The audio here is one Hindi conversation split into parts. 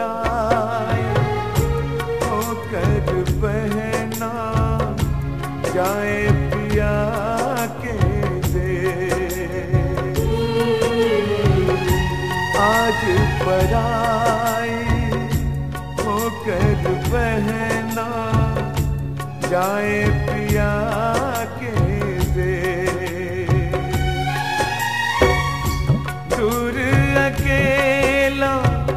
पराई होकर बहना जाए पिया के देश। आज पराई होकर बहना जाए पिया के देश। दूर अकेला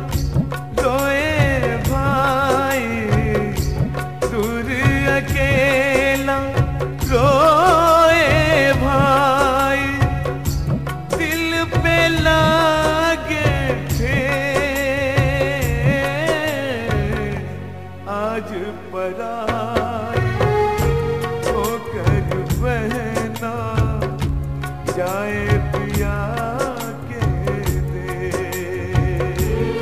रोए भाई, दूर अकेला रोए भाई, दिल पे लागे थे आज पराई होकर बहना जाए पिया के देश।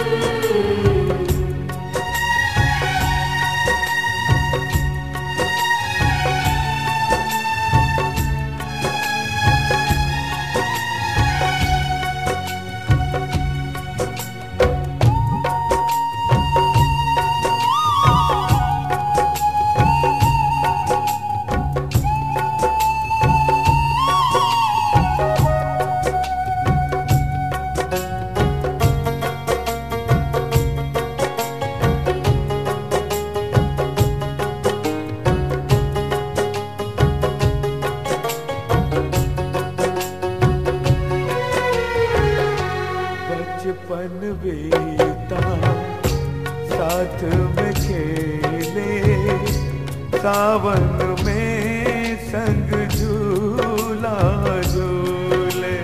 बचपन बीता साथ में खेले, सावन में संग झूला झूले,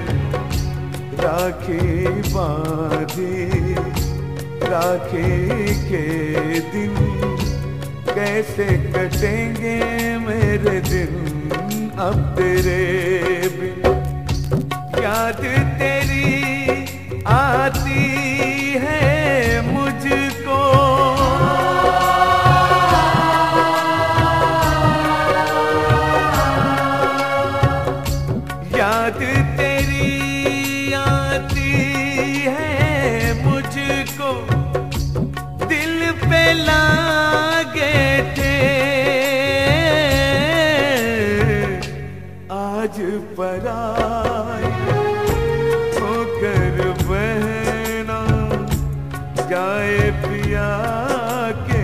राखी बांधी राखी के दिन कैसे कटेंगे मेरे दिन अब तेरे बिन। याद तेरी आती है मुझको, याद तेरी आती है मुझको, दिल पे लागे थे आज पराई होकर बहना जाए पिया के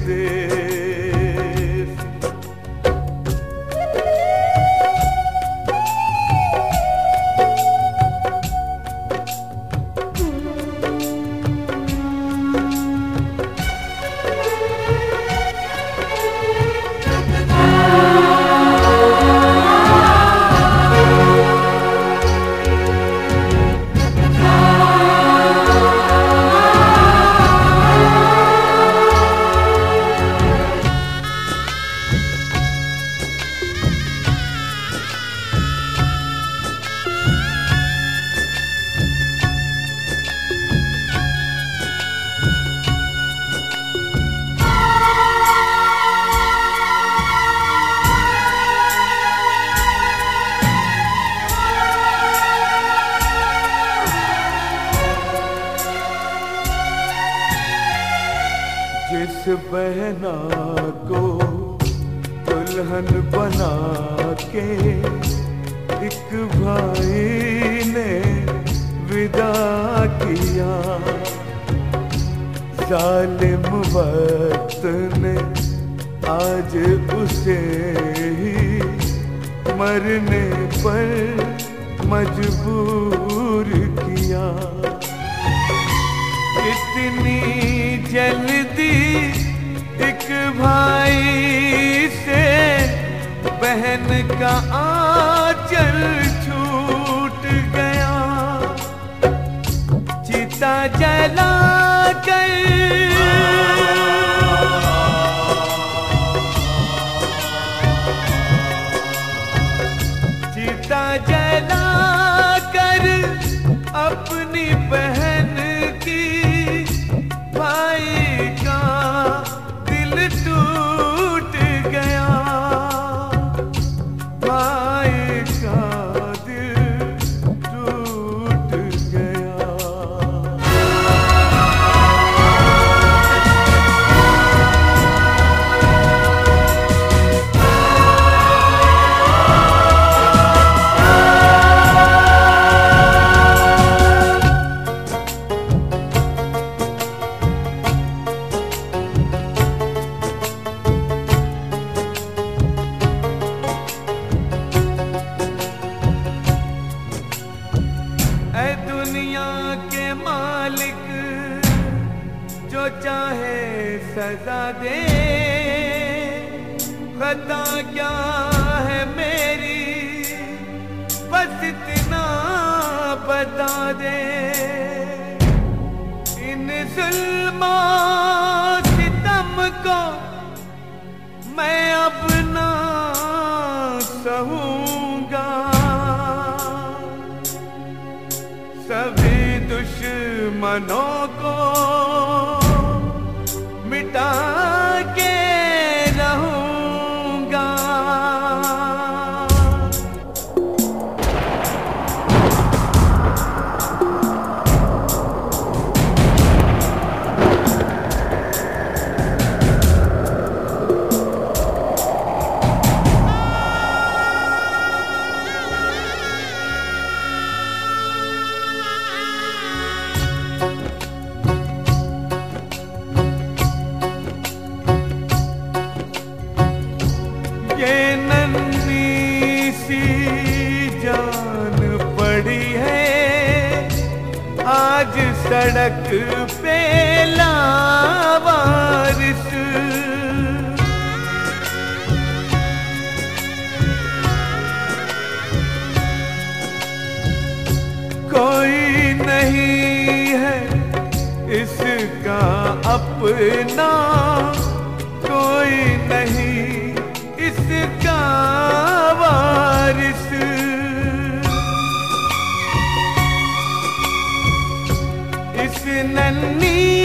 देश। जिस बहना को दुल्हन बना के एक भाई ने विदा किया, जालिम वक्त ने आज उसे ही मरने पर मजबूर किया। इतनी जल्दी एक भाई से बहन का आंचल छूट गया। चिता जला कर चिता जला कर अपनी बहन की भाई का दिल टूट गया, भाई का दिल टूट गया। चाहे सजा दे, खता क्या है मेरी बस इतना बता दे। इन जुल्मों सितम को मैं अब ना सहूंगा, सभी दुश्मनों को मिटा के रहूंगा। ये नन्ही सी जान पड़ी है आज सड़क पे लावारिस। कोई नहीं है इसका अपना, कोई नहीं इसका वारिस। इस नन्ही